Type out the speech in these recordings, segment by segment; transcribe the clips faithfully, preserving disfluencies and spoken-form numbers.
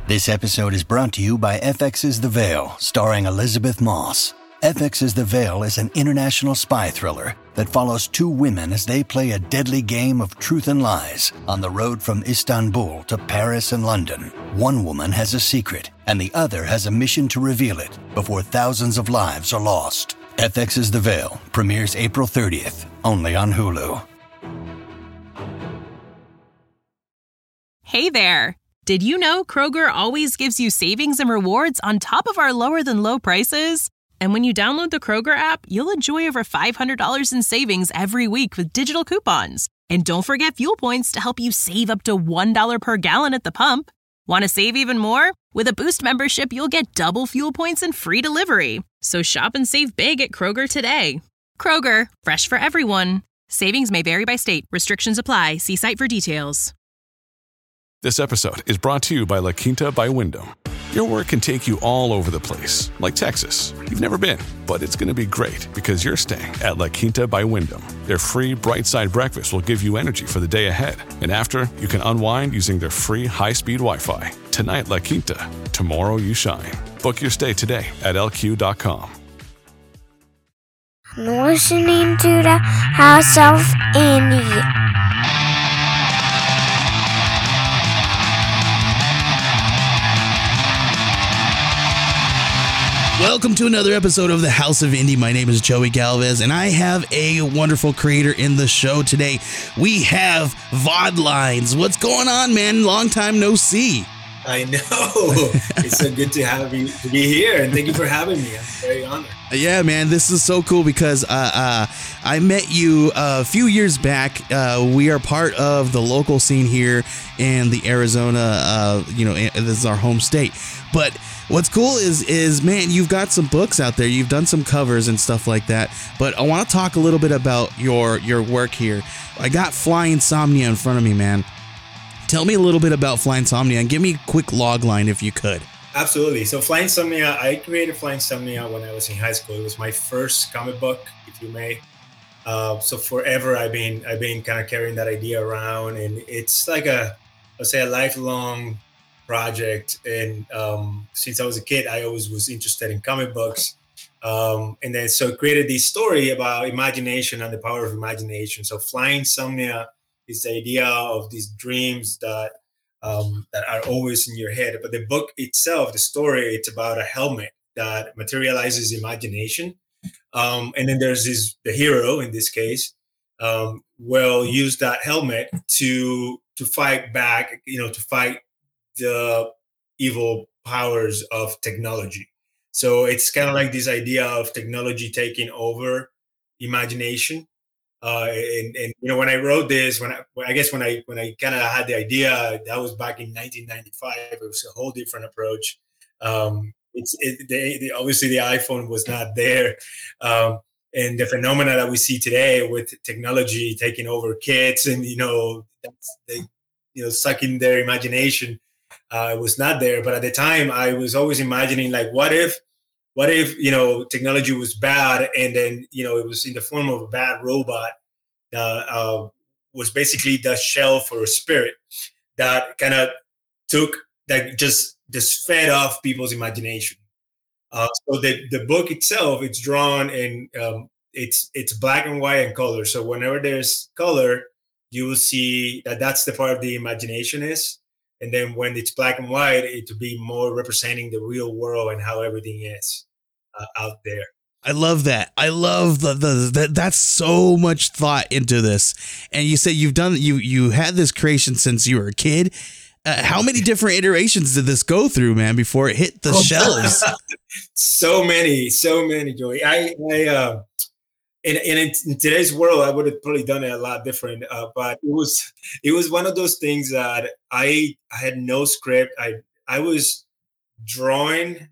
This episode is brought to you by F X's The Veil, starring Elizabeth Moss. F X's The Veil is an international spy thriller that follows two women as they play a deadly game of truth and lies on the road from Istanbul to Paris and London. One woman has a secret, and the other has a mission to reveal it before thousands of lives are lost. F X's The Veil premieres April thirtieth, only on Hulu. Hey there! Did you know Kroger always gives you savings and rewards on top of our lower-than-low prices? And when you download the Kroger app, you'll enjoy over five hundred dollars in savings every week with digital coupons. And don't forget fuel points to help you save up to one dollar per gallon at the pump. Want to save even more? With a Boost membership, you'll get double fuel points and free delivery. So shop and save big at Kroger today. Kroger, fresh for everyone. Savings may vary by state. Restrictions apply. See site for details. This episode is brought to you by La Quinta by Wyndham. Your work can take you all over the place, like Texas. You've never been, but it's going to be great because you're staying at La Quinta by Wyndham. Their free Bright Side breakfast will give you energy for the day ahead. And after, you can unwind using their free high-speed Wi-Fi. Tonight, La Quinta. Tomorrow, you shine. Book your stay today at L Q dot com. Listening to the House of Andy. Welcome to another episode of the House of Indie. My name is Joey Galvez, and I have a wonderful creator in the show today. We have Vodlines. What's going on, man? Long time no see. I know. It's so good to have you to be here, and thank you for having me. I'm very honored. Yeah, man, this is so cool because uh, uh, I met you a few years back. Uh, we are part of the local scene here in the Arizona. Uh, you know, this is our home state, but. What's cool is, is man, you've got some books out there. You've done some covers and stuff like that. But I want to talk a little bit about your your work here. I got Fly Insomnia in front of me, man. Tell me a little bit about Fly Insomnia and give me a quick log line if you could. Absolutely. So Fly Insomnia, I created Fly Insomnia when I was in high school. It was my first comic book, if you may. Uh, so forever, I've been I've been kind of carrying that idea around, and it's like a, let's say, a lifelong project. And um, since I was a kid, I always was interested in comic books. Um, and then so created this story about imagination and the power of imagination. So Fly Insomnia is the idea of these dreams that um, that are always in your head. But the book itself, the story, it's about a helmet that materializes imagination. Um, and then there's this, the hero in this case, um, will use that helmet to to fight back, you know, to fight the evil powers of technology. So it's kind of like this idea of technology taking over imagination. Uh, and, and you know, when I wrote this, when I, when I guess when I when I kind of had the idea, that was back in nineteen ninety-five. It was a whole different approach. Um, it's it, the, the, obviously the iPhone was not there, um, and the phenomena that we see today with technology taking over kids and you know that's, they you know sucking their imagination. Uh, it was not there, but at the time I was always imagining like, what if, what if, you know, technology was bad and then, you know, it was in the form of a bad robot that uh, was basically the shell for a spirit that kind of took, that just, just fed off people's imagination. Uh, so the, the book itself, it's drawn in, um, it's, it's black and white and color. So whenever there's color, you will see that that's the part of the imagination is. And then when it's black and white, it to be more representing the real world and how everything is uh, out there. I love that. I love the, the that. That's so much thought into this. And you said you've done you you had this creation since you were a kid. Uh, how many different iterations did this go through, man, before it hit the oh, shelves? so many, so many, Joey. I, I uh, in, in in today's world, I would have probably done it a lot different. Uh, but it was it was one of those things that I I had no script. I I was drawing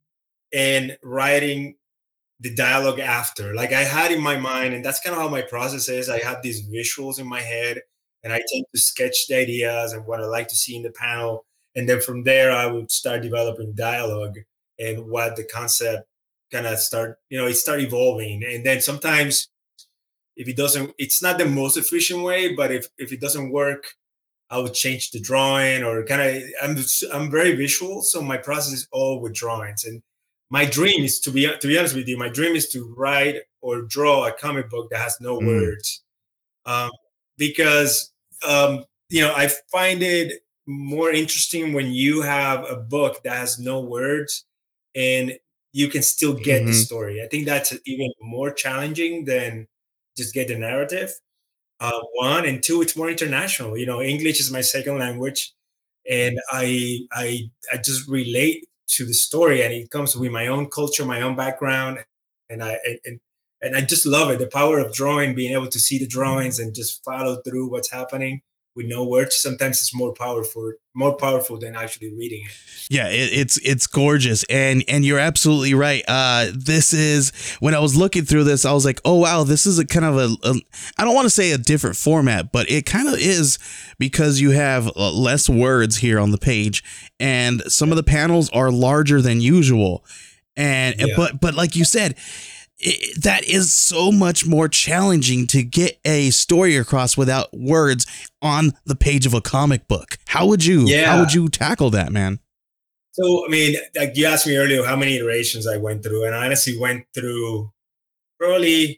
and writing the dialogue after. Like I had in my mind, and that's kind of how my process is. I have these visuals in my head, and I tend to sketch the ideas and what I like to see in the panel. And then from there, I would start developing dialogue and what the concept kind of start, you know, it start evolving. And then sometimes if it doesn't, it's not the most efficient way, but if, if it doesn't work I would change the drawing or kind of. I'm I'm very visual, so my process is all with drawings. And my dream is to be to be honest with you, my dream is to write or draw a comic book that has no Mm. words, um, because um, you know I find it more interesting when you have a book that has no words and you can still get the Mhm. story. I think that's even more challenging than just get the narrative. Uh, one and two, it's more international. You know, English is my second language, and I I I just relate to the story, and it comes with my own culture, my own background, and I and and I just love it. The power of drawing, being able to see the drawings and just follow through what's happening with no words. Sometimes it's more powerful, more powerful than actually reading it. Yeah, it, it's it's gorgeous, and and you're absolutely right. Uh, this is when I was looking through this, I was like, oh wow, this is a kind of a, a I don't want to say a different format, but it kind of is because you have uh, less words here on the page, and some of the panels are larger than usual, and Yeah. but but like you said. It, that is so much more challenging to get a story across without words on the page of a comic book. How would you Yeah. how would you tackle that, man? So, I mean, like you asked me earlier how many iterations I went through, and I honestly went through probably,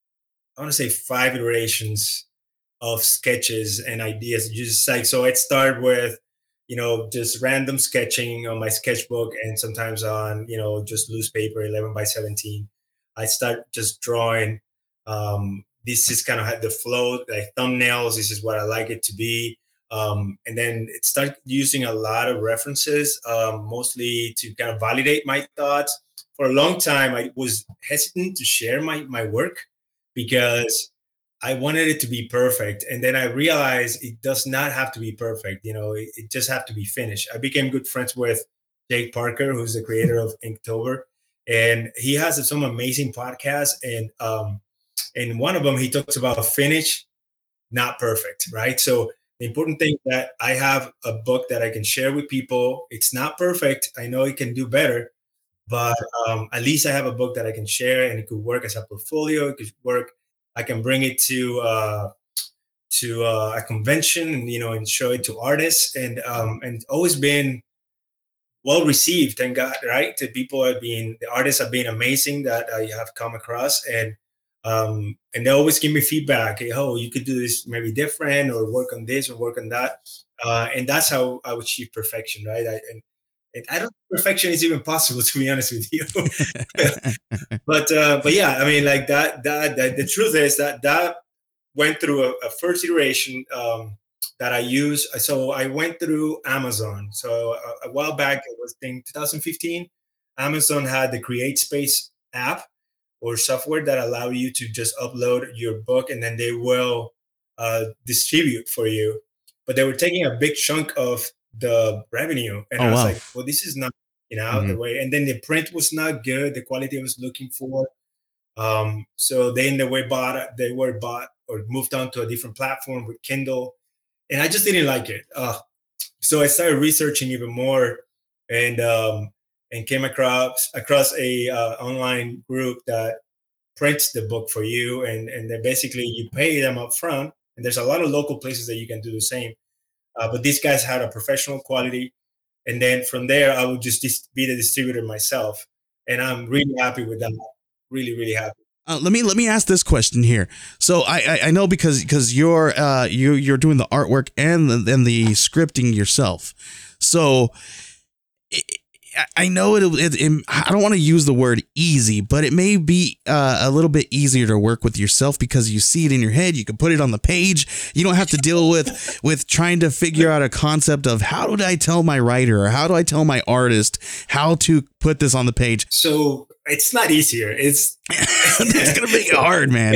I want to say five iterations of sketches and ideas. Just like, so I'd start with, you know, just random sketching on my sketchbook and sometimes on, you know, just loose paper, eleven by seventeen. I start just drawing. Um, this is kind of had the flow, like thumbnails. This is what I like it to be. Um, and then it started using a lot of references, um, mostly to kind of validate my thoughts. For a long time, I was hesitant to share my my work because I wanted it to be perfect. And then I realized it does not have to be perfect. You know, it, it just have to be finished. I became good friends with Jake Parker, who's the creator of Inktober. And he has some amazing podcasts. And um, in one of them, he talks about finish, not perfect, right? So the important thing that I have a book that I can share with people. It's not perfect. I know it can do better, but um, at least I have a book that I can share, and it could work as a portfolio. It could work. I can bring it to uh, to uh, a convention, and you know, and show it to artists, and um, and always been well received. Thank God, right? The people have been, the artists have been amazing that I have come across, and um, and they always give me feedback. Hey, oh, you could do this maybe different, or work on this, or work on that, uh, and that's how I would achieve perfection, right? I, and and I don't think perfection is even possible, to be honest with you. but uh, but yeah, I mean, like that, that that the truth is that that went through a, a first iteration um, that I use. So I went through Amazon. So a, a while back, it was in twenty fifteen. Amazon had the Create Space app or software that allow you to just upload your book, and then they will uh, distribute for you. But they were taking a big chunk of the revenue, and Oh, I was wow. like, well, this is not, you know, the Mhm. way. And then the print was not good, the quality I was looking for. Um, so then they were bought, they were bought or moved on to a different platform with Kindle, and I just didn't like it. Uh, so I started researching even more, and um, and came across across a uh, online group that prints the book for you, and and then basically you pay them up front. And there's a lot of local places that you can do the same, uh, but these guys had a professional quality, and then from there I would just dis- be the distributor myself, and I'm really happy with that. Really, really happy. Uh, let me let me ask this question here. So I I, I know because because you're uh you you're doing the artwork and the, and the scripting yourself. So it, I know it, it, it. I don't want to use the word easy, but it may be uh, a little bit easier to work with yourself because you see it in your head. You can put it on the page. You don't have to deal with with trying to figure out a concept of how do I tell my writer or how do I tell my artist how to put this on the page. So it's not easier. It's That's gonna make it hard, man.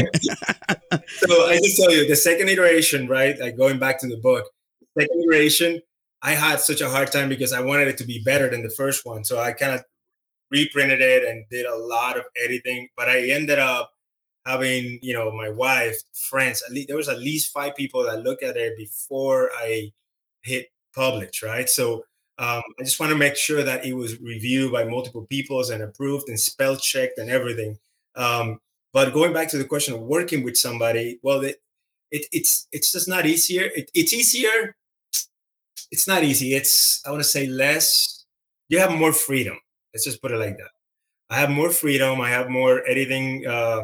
So I just tell you the second iteration, right? Like going back to the book, second iteration, I had such a hard time because I wanted it to be better than the first one. So I kind of reprinted it and did a lot of editing, but I ended up having, you know, my wife, friends, at least there was at least five people that looked at it before I hit publish, right? So um, I just want to make sure that it was reviewed by multiple peoples and approved and spell checked and everything. Um, but going back to the question of working with somebody, well, it, it it's it's just not easier. It, it's easier it's not easy. It's, I want to say, less. You have more freedom. Let's just put it like that. I have more freedom. I have more editing. Uh,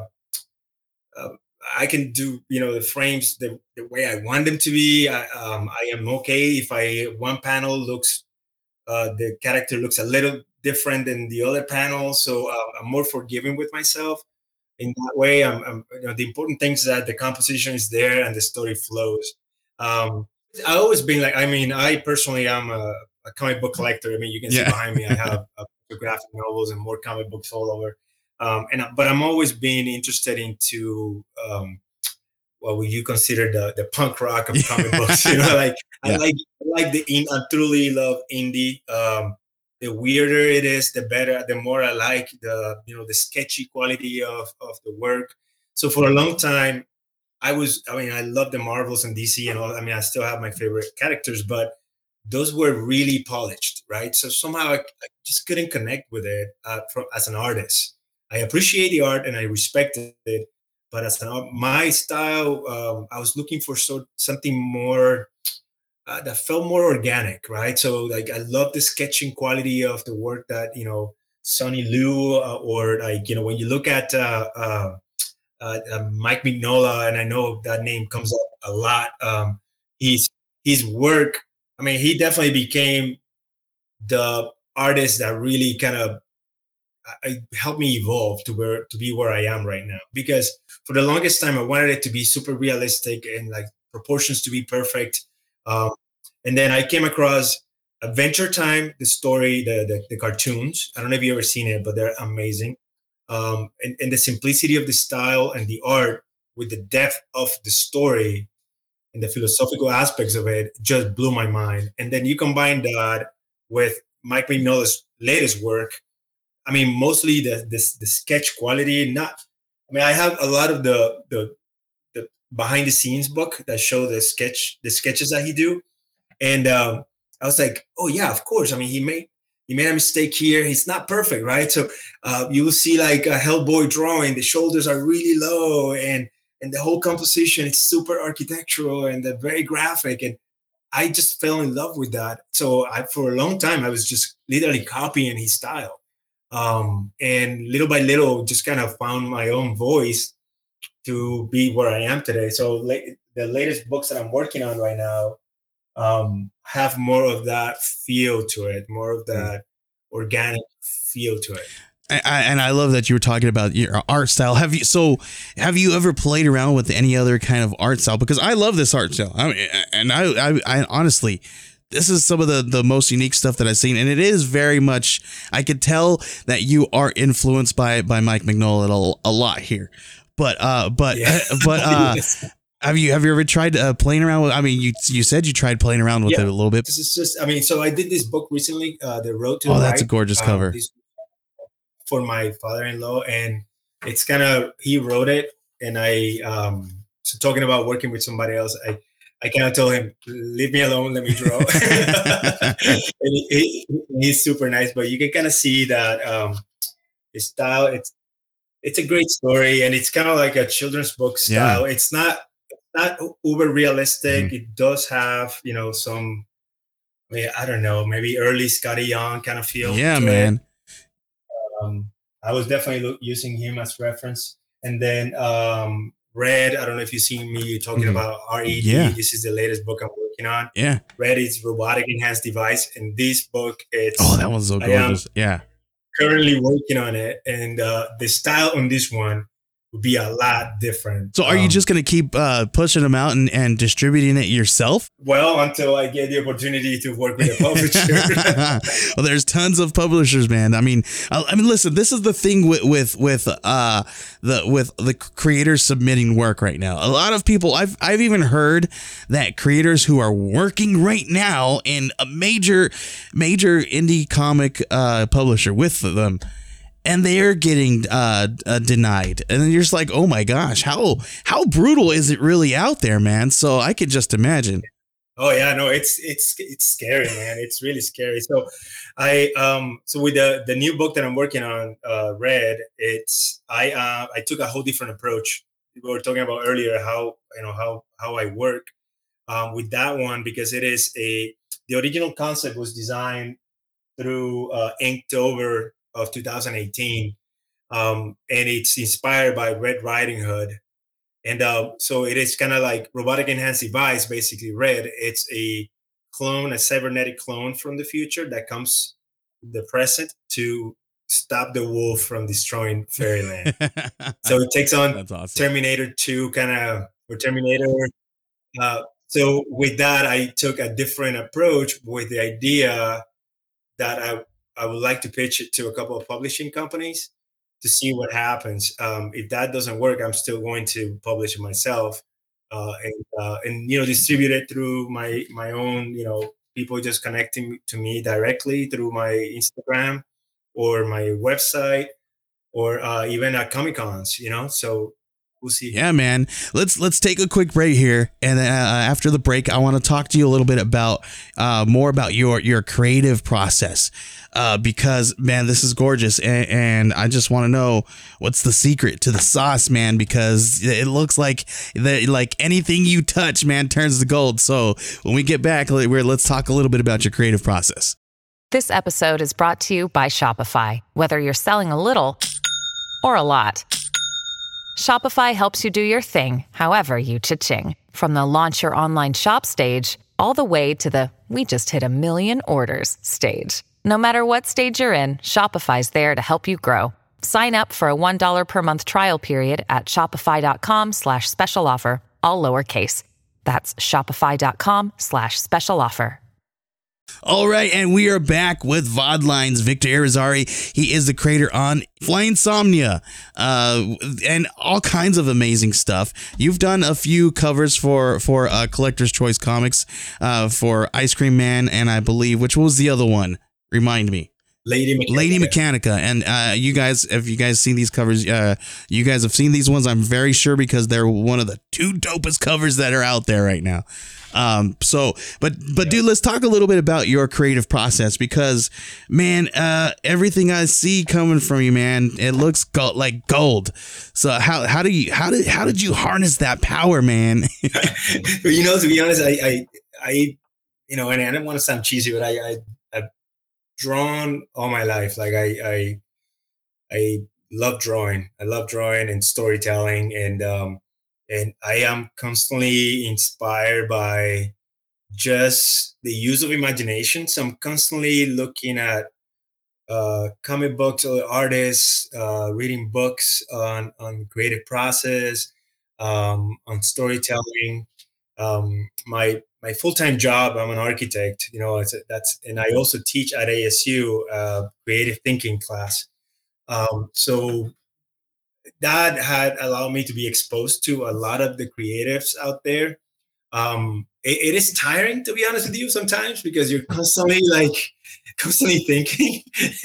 uh, I can do, you know, the frames the, the way I want them to be. I, um, I am okay if I one panel looks, uh, the character looks a little different than the other panel. So uh, I'm more forgiving with myself in that way. I'm, I'm, you know, the important thing is that the composition is there and the story flows. Um, I always been like, I mean, I personally am a, a comic book collector. I mean, you can see Yeah. behind me, I have uh, graphic novels and more comic books all over. Um, and but I'm always being interested into um, what would you consider the the punk rock of comic books? You know, like I Yeah. like I like the in, I truly love indie. Um, the weirder it is, the better. The more I like the you know the sketchy quality of of the work. So for a long time, I was. I mean, I love the Marvels and D C and all. I mean, I still have my favorite characters, but those were really polished, right? So somehow I, I just couldn't connect with it uh, from, as an artist. I appreciate the art and I respect it, but as an art, my style, um, I was looking for so something more uh, that felt more organic, right? So like I love the sketching quality of the work that you know Sonny Liu uh, or like you know when you look at uh, uh, uh, uh, Mike Mignola, and I know that name comes up a lot. Um, he's his work. I mean, he definitely became the artist that really kind of uh, helped me evolve to where to be where I am right now. Because for the longest time, I wanted it to be super realistic and like proportions to be perfect. Um, and then I came across Adventure Time, the story, the, the the cartoons. I don't know if you ever seen it, but they're amazing. Um, and, and the simplicity of the style and the art with the depth of the story and the philosophical aspects of it just blew my mind. And then you combine that with Mike Mignola's latest work. I mean, mostly the, the the sketch quality. Not, I mean, I have a lot of the the, the behind the scenes book that show the sketch the sketches that he do, and um, I was like, oh yeah, of course. I mean, he made he made a mistake here. He's not perfect, right? So uh, you will see like a Hellboy drawing. The shoulders are really low, and and the whole composition is super architectural and they're very graphic. And I just fell in love with that. So I, for a long time, I was just literally copying his style, um, and little by little, just kind of found my own voice to be where I am today. So la- the latest books that I'm working on right now um, have more of that feel to it, more of that organic feel to it. I, I, and I love that you were talking about your art style. Have you so have you ever played around with any other kind of art style? Because I love this art style. I mean, and I, I, I honestly, this is some of the, the most unique stuff that I've seen, and it is very much. I could tell that you are influenced by by Mike Mignola a, a lot here, but uh, but Yeah. but uh, Yes. have you have you ever tried uh, playing around with? I mean, you you said you tried playing around with Yeah. it a little bit. This is just, I mean, so I did this book recently, uh, The Road to Oh, the that's a Light, gorgeous um, cover. this- for my father-in-law, and it's kind of he wrote it, and I um, so talking about working with somebody else, I I kind of told him, leave me alone, let me draw. And he, he, he's super nice, but you can kind of see that um, his style. It's it's a great story, and it's kind of like a children's book Yeah. style. It's not not uber realistic. Mhm. It does have you know some, I mean, I don't know, maybe early Scotty Young kind of feel. Yeah, to it. man. Um, I was definitely lo- using him as reference. And then um, Red, I don't know if you've seen me talking Mhm. about R E D. Yeah. This is the latest book I'm working on. Yeah. Red is Robotic Enhanced Device. And this book, it's Oh, that one's so I am gorgeous. Yeah. currently working on it. And uh, the style on this one would be a lot different. So are you Um, just going to keep uh, pushing them out and, and distributing it yourself? Well, until I get the opportunity to work with a publisher. Well, there's tons of publishers, man. I mean, I, I mean, listen, this is the thing with with with uh the with the creators submitting work right now. A lot of people, I've I've even heard that creators who are working right now in a major major indie comic uh publisher with them, and they're getting uh, uh denied, and then you're just like, oh my gosh, how how brutal is it really out there, man? So I could just imagine. Oh yeah, no, it's it's it's scary, man. It's really scary. So, I um so with the the new book that I'm working on, uh, Red, it's I uh I took a whole different approach. We were talking about earlier how you know how how I work um with that one because it is a the original concept was designed through uh, Inktober of two thousand eighteen, um, and it's inspired by Red Riding Hood. And uh, so it is kind of like robotic enhanced device, basically Red. It's a clone, a cybernetic clone from the future that comes the present to stop the wolf from destroying Fairyland. So it takes on awesome. Terminator two kind of, or Terminator. Uh, so with that, I took a different approach with the idea that I, I would like to pitch it to a couple of publishing companies to see what happens. Um, if that doesn't work, I'm still going to publish it myself uh, and, uh, and, you know, distribute it through my, my own, you know, people just connecting to me directly through my Instagram or my website or uh, even at Comic-Cons, you know, so we'll see. Yeah, man. Let's let's take a quick break here, and then uh, after the break, I want to talk to you a little bit about uh, more about your your creative process, uh, because man, this is gorgeous, and, and I just want to know what's the secret to the sauce, man, because it looks like that like anything you touch, man, turns to gold. So when we get back, we're, let's talk a little bit about your creative process. This episode is brought to you by Shopify. Whether you're selling a little or a lot, Shopify helps you do your thing, however you cha-ching. From the launch your online shop stage, all the way to the we just hit a million orders stage. No matter what stage you're in, Shopify's there to help you grow. Sign up for a one dollar per month trial period at shopify.com slash special offer, all lowercase. That's shopify.com slash special offer. All right, and we are back with VODlines. Victor Irizarry, he is the creator on Flying Somnia, uh, and all kinds of amazing stuff. You've done a few covers for for uh, Collector's Choice Comics, uh, for Ice Cream Man, and I believe, which was the other one? Remind me. Lady Mechanica. Lady Mechanica. And uh, you guys, if you guys seen these covers, uh, you guys have seen these ones, I'm very sure, because they're one of the two dopest covers that are out there right now. Um, so, but, but dude, let's talk a little bit about your creative process, because man, uh, everything I see coming from you, man, it looks go- like gold. So how, how do you, how did, how did you harness that power, man? You know, to be honest, I, I, I, you know, and I don't want to sound cheesy, but I, I, I've drawn all my life. Like I, I, I love drawing. I love drawing and storytelling. And, um, And I am constantly inspired by just the use of imagination. So I'm constantly looking at uh, comic books, or artists, uh, reading books on, on creative process, um, on storytelling. Um, my my full-time job, I'm an architect. You know, it's a, that's and I also teach at A S U uh, creative thinking class. Um, so. That had allowed me to be exposed to a lot of the creatives out there. Um, it, it is tiring, to be honest with you, sometimes, because you're constantly like constantly thinking,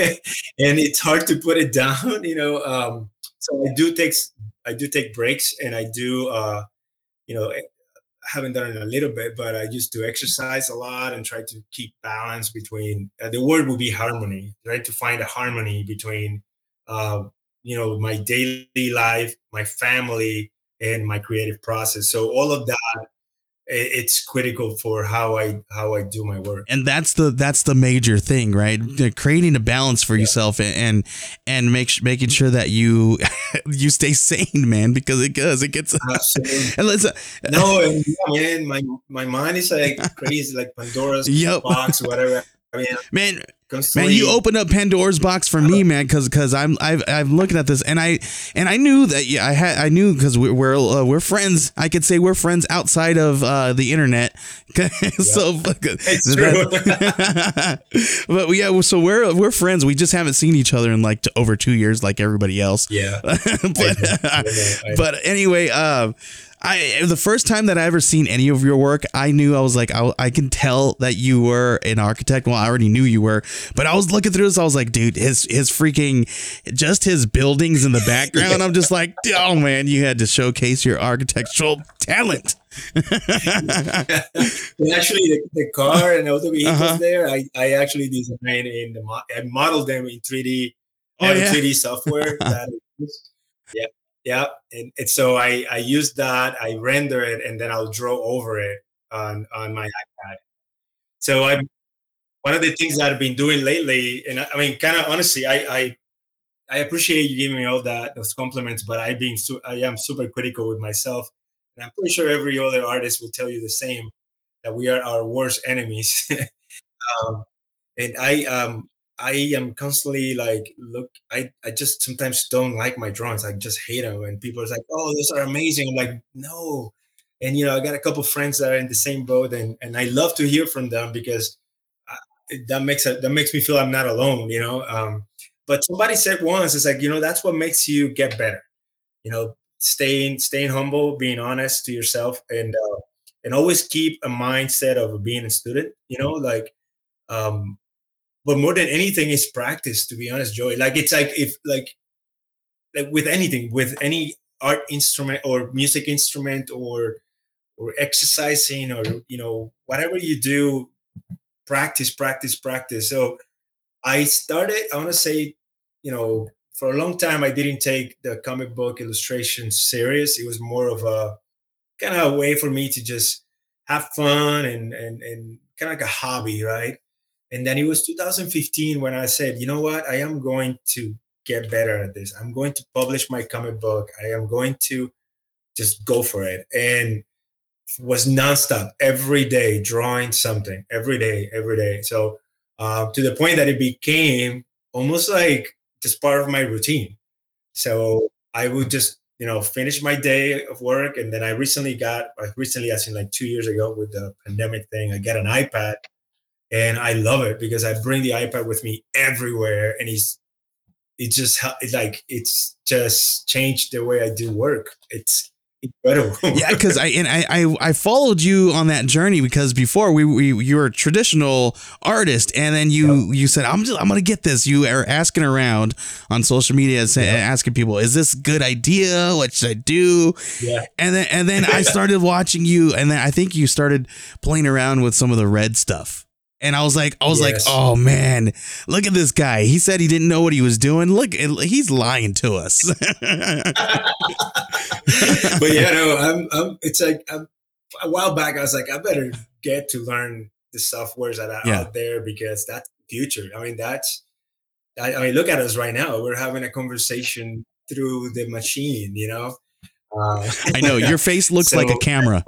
and it's hard to put it down. You know, um, so I do take I do take breaks, and I do. Uh, you know, I haven't done it in a little bit, but I used to exercise a lot and try to keep balance between. Uh, the word would be harmony. Trying to find a harmony between. Uh, you know, my daily life, my family, and my creative process. So all of that, it's critical for how I how I do my work. And that's the that's the major thing, right? Creating a balance for yeah. yourself, and and, and make, making sure that you you stay sane, man, because it does it gets. Absolutely. And let's, uh, no, and, man, my my mind is like crazy, like Pandora's yep. box, whatever. I mean, man. Man, you opened up Pandora's box for me, man, because because I'm I've I'm looking at this, and I and I knew that yeah I had I knew because we're we're, uh, we're friends. I could say we're friends outside of uh, the internet. so, it's true. But yeah, so we're we're friends. We just haven't seen each other in like t- over two years, like everybody else. Yeah. but I know, I know, I know. But anyway, uh, I the first time that I ever seen any of your work, I knew I was like I, I can tell that you were an architect. Well, I already knew you were, but I was looking through this. I was like, dude, his his freaking just his buildings in the background. I'm just like, oh man, you had to showcase your architectural talent. And actually, the, the car and all the vehicles uh-huh. there, I, I actually designed in the mo- I modeled them in three D, oh, yeah. three D software. that is, yeah. Yeah, and, and so I, I use that, I render it, and then I'll draw over it on, on my iPad. So I'm one of the things that I've been doing lately, and I, I mean, kind of honestly, I, I I appreciate you giving me all that those compliments, but I being su- I am super critical with myself, and I'm pretty sure every other artist will tell you the same that we are our worst enemies. um, and I um I am constantly like look I I just sometimes don't like my drawings. I just hate them, and people are like, "Oh, those are amazing." I'm like, "No." And you know, I got a couple friends that are in the same boat, and and I love to hear from them because uh, that makes it that makes me feel I'm not alone. You know, um, but somebody said once, it's like, you know, that's what makes you get better. You know, staying staying humble, being honest to yourself, and uh, and always keep a mindset of being a student. You know, like um but more than anything is practice, to be honest, Joey. Like it's like if like like with anything, with any art instrument or music instrument or or exercising or you know whatever you do, practice, practice, practice. So I started. I want to say, you know, for a long time I didn't take the comic book illustration serious. It was more of a kind of a way for me to just have fun and and and kind of like a hobby, right? And then it was two thousand fifteen when I said, you know what, I am going to get better at this. I'm going to publish my comic book. I am going to just go for it. And was nonstop every day drawing something every day, every day. So uh, to the point that it became almost like just part of my routine. So I would just, you know, finish my day of work. And then I recently got, like recently, as in like two years ago with the pandemic thing, I got an iPad and I love it because I bring the iPad with me everywhere. And it's, it just, hel- it's like, it's just changed the way I do work. It's incredible. Yeah, because I and I, I I followed you on that journey because before we, we you were a traditional artist and then you Yep. you said I'm just I'm gonna get this. You are asking around on social media and say, Yep. asking people, is this a good idea? What should I do? Yeah. And then and then I started watching you, and then I think you started playing around with some of the red stuff. And I was like, I was like, Yes. oh man, look at this guy. He said he didn't know what he was doing. Look, he's lying to us. But yeah, no, I'm, I'm it's like I'm, a while back I was like, I better get to learn the softwares that are Yeah. out there because that's the future. I mean, that's I, I mean, look at us right now. We're having a conversation through the machine, you know. Uh, I know your face looks like a so camera.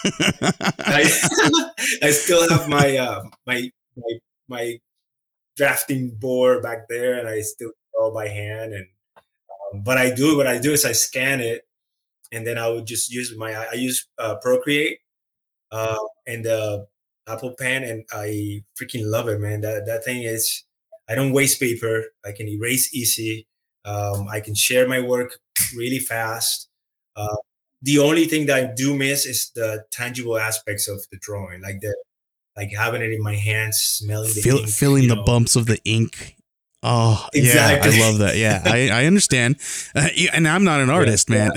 I, I still have my uh, my my my drafting board back there, and I still draw by hand. And um, but I do what I do is I scan it, and then I would just use my I use uh, Procreate uh, and uh, Apple Pen, and I freaking love it, man. That that thing is, I don't waste paper. I can erase easy. Um, I can share my work really fast. Uh, the only thing that I do miss is the tangible aspects of the drawing, like the like having it in my hands, smelling the Feel, ink, feeling you the know. bumps of the ink. Oh, Exactly. yeah, I love that. Yeah, I, I understand. Uh, yeah, and I'm not an artist, man.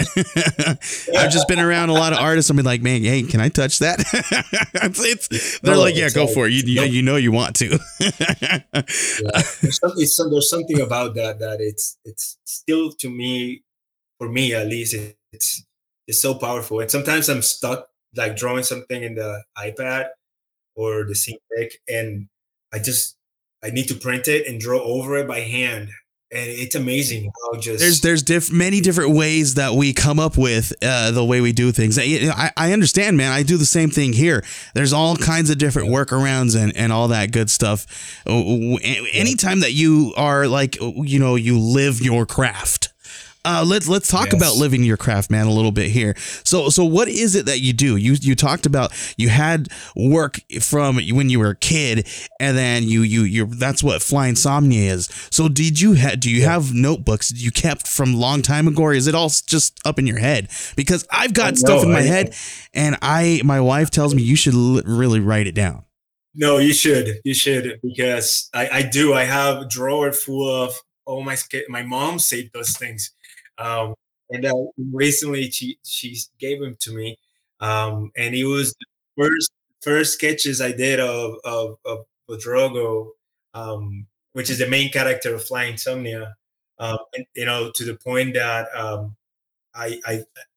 I've just been around a lot of artists. I'm like, man, hey, can I touch that? it's, it's, they're No, like, yeah, it's go like- for it. You, you, no. you know you want to. Yeah. There's, some, it's some, there's something about that that it's it's still to me, for me at least, it, it's it's so powerful. And sometimes I'm stuck like drawing something in the iPad or the Cintiq, and I just I need to print it and draw over it by hand, and it's amazing how just There's there's diff- many different ways that we come up with uh, the way we do things. I, I I understand, man. I do the same thing here. There's all kinds of different workarounds and, and all that good stuff. Uh, Anytime that you are like, you know, you live your craft. Uh, let's let's talk Yes. about living your craft, man, a little bit here. So so what is it that you do? You you talked about you had work from when you were a kid, and then you you you that's what Flying Somnia is. So did you ha- do you have notebooks you kept from long time ago, or is it all just up in your head? Because I've got Oh, stuff no, in my I- head, and I my wife tells me you should li- really write it down. No, you should. You should because I, I do. I have a drawer full of all my sk- my mom saved those things, um, and uh, recently she she gave them to me, um, and it was the first first sketches I did of of of Drogo, um, which is the main character of Flying Somnia, um, and you know to the point that um, I I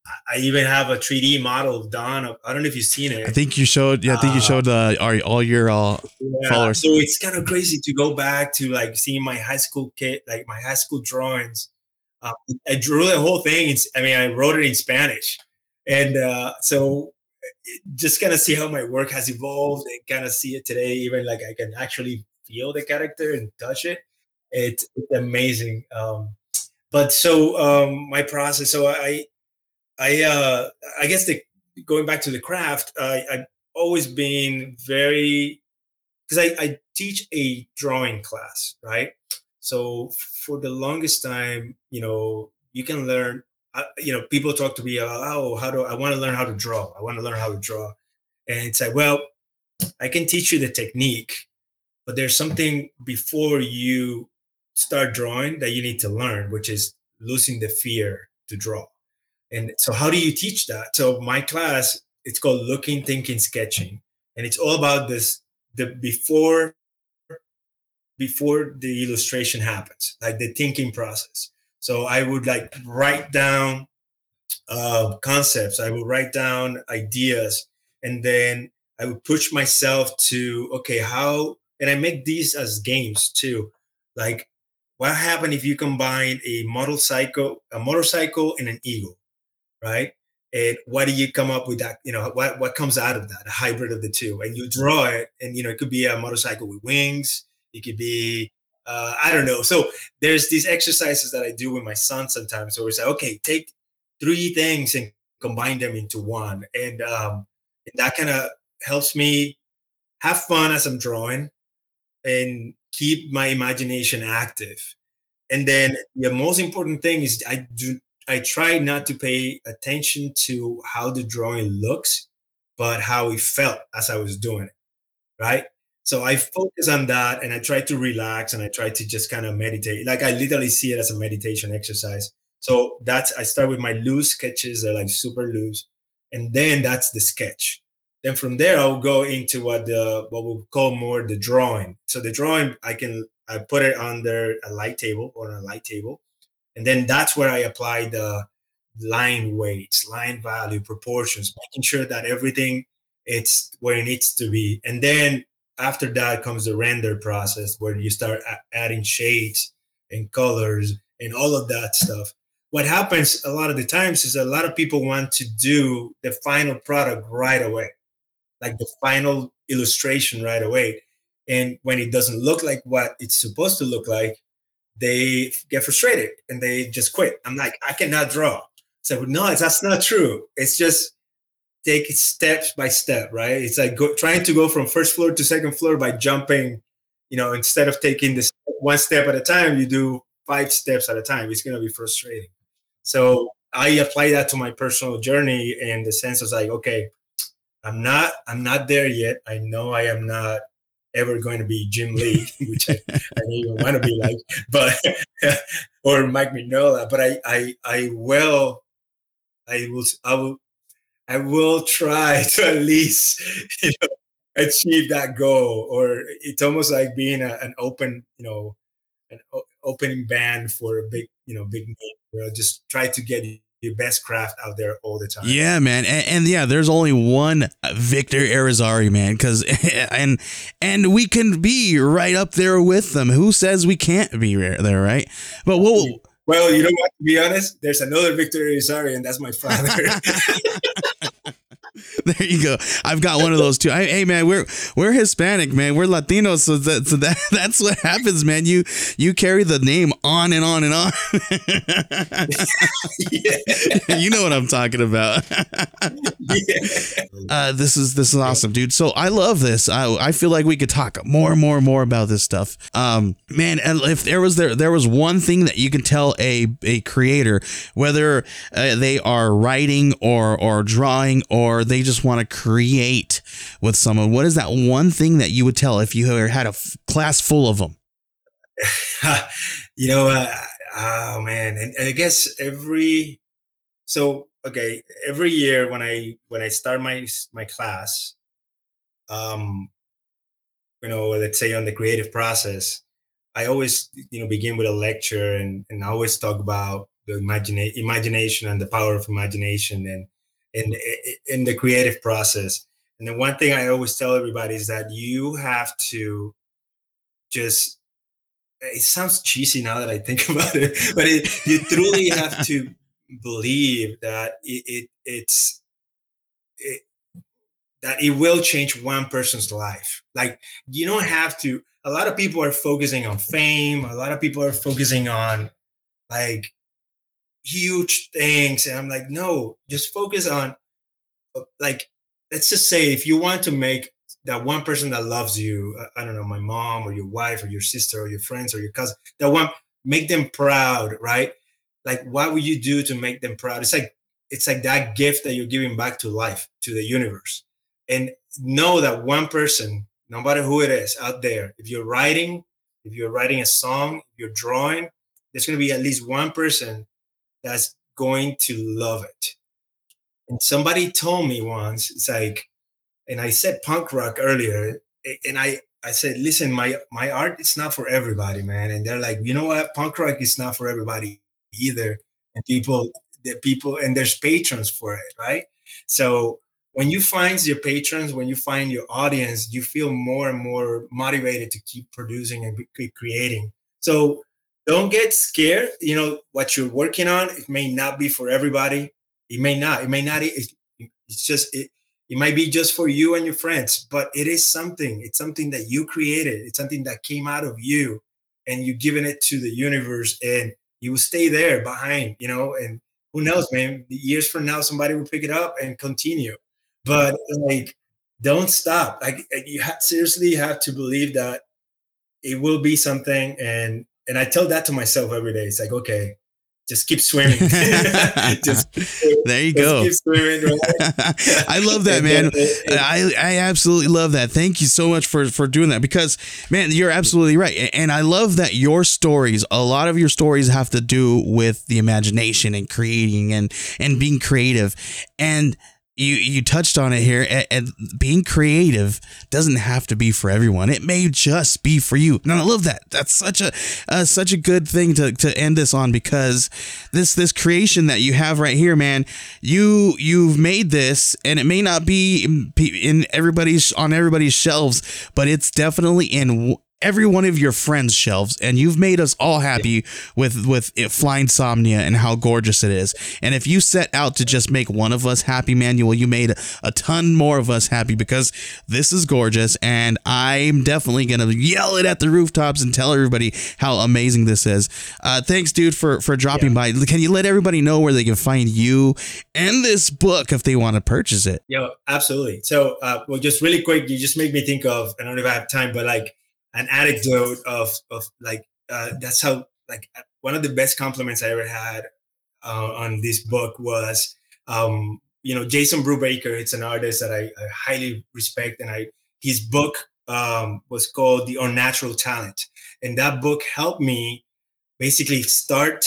I even have a three D model done. Of, I don't know if you've seen it. I think you showed. Yeah, I think you showed uh, our, all your uh, yeah, followers. so it's kind of crazy to go back to like seeing my high school kid, like my high school drawings. Uh, I drew the whole thing. It's, I mean, I wrote it in Spanish, and uh, so just kind of see how my work has evolved and kind of see it today. Even like I can actually feel the character and touch it. It's, it's amazing. Um, but so um, my process. So I, I, uh, I guess the going back to the craft, uh, I've always been very because I, I teach a drawing class, right? So for the longest time, you know, you can learn. Uh, you know, people talk to me, uh, oh, how do I want to learn how to draw? I want to learn how to draw, and it's like, well, I can teach you the technique, but there's something before you start drawing that you need to learn, which is losing the fear to draw. And so, how do you teach that? So, my class, it's called Looking, Thinking, Sketching, and it's all about this: the before, before the illustration happens, like the thinking process. So, I would like write down uh, concepts. I would write down ideas, and then I would push myself to okay, how? And I make these as games too, like what happened if you combine a motorcycle, a motorcycle, and an eagle, right? And what do you come up with that? You know, what what comes out of that? A hybrid of the two, and you draw it, and you know, it could be a motorcycle with wings. It could be, uh, I don't know. So there's these exercises that I do with my son sometimes, where we say, okay, take three things and combine them into one, and um, and that kind of helps me have fun as I'm drawing and keep my imagination active. And then the most important thing is I do I try not to pay attention to how the drawing looks, but how it felt as I was doing it, right? So I focus on that and I try to relax and I try to just kind of meditate. Like I literally see it as a meditation exercise. So that's I start with my loose sketches, they're like super loose, and then that's the sketch. Then from there I'll go into what the what we'll call more the drawing. So the drawing I can I put it under a light table or a light table. And then that's where I apply the line weights, line value, proportions, making sure that everything it's where it needs to be. And then after that comes the render process where you start a- adding shades and colors and all of that stuff. What happens a lot of the times is a lot of people want to do the final product right away, like the final illustration right away. And when it doesn't look like what it's supposed to look like, they get frustrated and they just quit. I'm like, I cannot draw. So no, it's, that's not true. It's just take it steps by step, right? It's like go, trying to go from first floor to second floor by jumping, you know, instead of taking this one step at a time, you do five steps at a time. It's going to be frustrating. So I apply that to my personal journey in the sense of like, okay, I'm not, I'm not there yet. I know I am not ever going to be Jim Lee, which I, I don't even want to be like, but or Mike Mignola. But I, I, I will, I will, I will, I will try to at least you know, achieve that goal. Or it's almost like being a, an open, you know, an o- opening band for a big, you know, big name. You know, just try to get your best craft out there all the time. Yeah, man, and, and yeah, there's only one Victor Irizarry, man, because and and we can be right up there with them. Who says we can't be there, right? But what? Well, you know what? To be honest, there's another Victor Irizarry, and that's my father. There you go. I've got one of those too. I, hey man, we're we're Hispanic, man. We're Latinos, so that so that that's what happens, man. You you carry the name on and on and on. Yeah. You know what I'm talking about. Yeah. Uh, this is this is awesome, dude. So I love this. I I feel like we could talk more and more and more about this stuff. Um, man, and if there was there there was one thing that you can tell a a creator, whether uh, they are writing or or drawing or they just want to create with someone, what is that one thing that you would tell if you had a f- class full of them? You know, uh, oh man, and, and I guess every so okay, every year when I when I start my my class, um, you know, let's say on the creative process, I always you know begin with a lecture and and I always talk about the imagina- imagination and the power of imagination and in in the creative process. And the one thing I always tell everybody is that you have to just, it sounds cheesy now that I think about it, but it, you truly have to believe that it, it it's it, that it will change one person's life. Like, you don't have to, a lot of people are focusing on fame. A lot of people are focusing on like huge things. And I'm like, no, just focus on, like, let's just say if you want to make that one person that loves you, I don't know, my mom or your wife or your sister or your friends or your cousin, that one, make them proud, right? Like, what would you do to make them proud? It's like, it's like that gift that you're giving back to life, to the universe. And know that one person, no matter who it is out there, if you're writing, if you're writing a song, if you're drawing, there's going to be at least one person that's going to love it. And somebody told me once, it's like, and I said punk rock earlier, and I, I said, listen, my, my art, it's not for everybody, man. And they're like, you know what? Punk rock is not for everybody either. And people, the people, and there's patrons for it, right? So when you find your patrons, when you find your audience, you feel more and more motivated to keep producing and keep creating. So don't get scared. You know, what you're working on, it may not be for everybody. It may not, it may not, it's, it's just, it, it might be just for you and your friends, but it is something, it's something that you created. It's something that came out of you and you've given it to the universe, and you will stay there behind, you know, and who knows, man, years from now, somebody will pick it up and continue. But like, don't stop. Like, you ha- seriously have to believe that it will be something. And, and I tell that to myself every day. It's like, okay, just keep swimming. just, there you just go. Keep swimming, right? I love that, man. I, I absolutely love that. Thank you so much for, for doing that, because, man, you're absolutely right. And I love that your stories, a lot of your stories have to do with the imagination and creating and, and being creative. And You you touched on it here, and, and being creative doesn't have to be for everyone. It may just be for you. And I love that. That's such a uh, such a good thing to, to end this on, because this this creation that you have right here, man, you you've made this, and it may not be in, in everybody's on everybody's shelves, but it's definitely in every one of your friends' shelves, and you've made us all happy with with it, Flynsomnia, and how gorgeous it is. And if you set out to just make one of us happy, Manuel, you made a, a ton more of us happy, because this is gorgeous, and I'm definitely gonna yell it at the rooftops and tell everybody how amazing this is. Uh, thanks, dude, for for dropping yeah. by. Can you let everybody know where they can find you and this book if they want to purchase it? Yeah, absolutely. So, uh, well, just really quick, you just made me think of, I don't know if I have time, but like, an anecdote of, of like, uh, that's how, like, one of the best compliments I ever had uh, on this book was, um, you know, Jason Brubaker. It's an artist that I, I highly respect. And I, his book um, was called The Unnatural Talent. And that book helped me basically start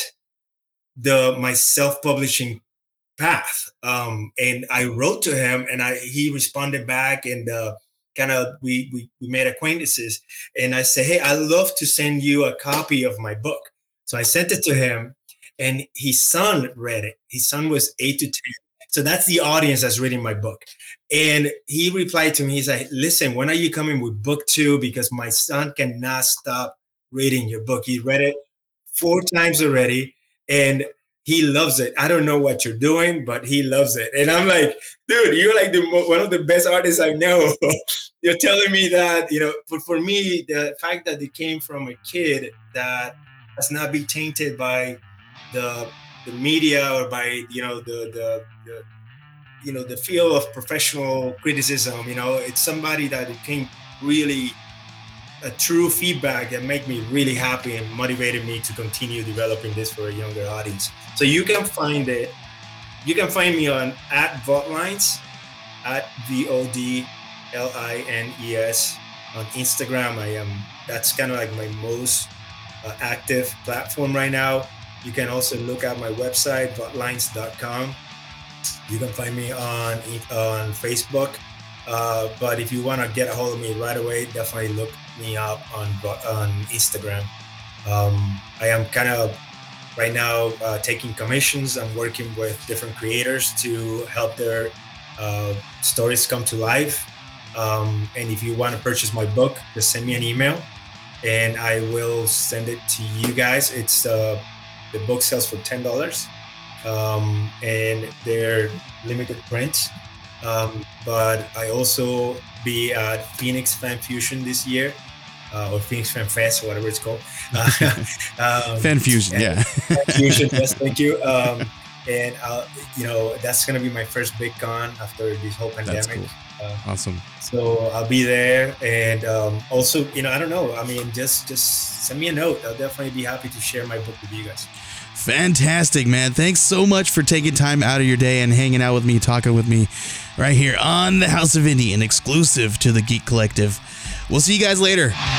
the, my self-publishing path. Um, and I wrote to him, and I, he responded back, and, uh, kind of we, we we made acquaintances, and I said, hey, I'd love to send you a copy of my book. So I sent it to him, and his son read it. His son was eight to ten. So that's the audience that's reading my book. And he replied to me, he's like, listen, when are you coming with book two? Because my son cannot stop reading your book. He read it four times already, and he loves it. I don't know what you're doing, but he loves it. And I'm like, dude, you're like the one of the best artists I know. You're telling me that, you know, but for me, the fact that it came from a kid that has not been tainted by the the media or by, you know, the, the, the you know, the field of professional criticism, you know, it's somebody that it came really a true feedback that made me really happy and motivated me to continue developing this for a younger audience. So you can find it. You can find me on at Vodlines, at V O D L I N E S on Instagram. I am, that's kind of like my most uh, active platform right now. You can also look at my website, vodlines dot com. You can find me on, on Facebook. Uh, but if you want to get a hold of me right away, definitely look me up on on Instagram. Um, I am kind of right now uh, taking commissions. I'm working with different creators to help their uh, stories come to life. Um, and if you want to purchase my book, just send me an email and I will send it to you guys. It's uh, the book sells for ten dollars um, and they're limited print. Um, but I also be at Phoenix Fan Fusion this year, uh, or Phoenix Fan Fest, or whatever it's called. Uh, um, Fan Fusion, yeah. Fan Fusion, yes, thank you. Um, and uh, you know, that's gonna be my first big con after this whole pandemic. That's cool. Uh, Awesome. So I'll be there, and um, also, you know, I don't know. I mean, just just send me a note. I'll definitely be happy to share my book with you guys. Fantastic, man. Thanks so much for taking time out of your day and hanging out with me, talking with me right here on the House of Indie, an exclusive to the Geek Collective. We'll see you guys later.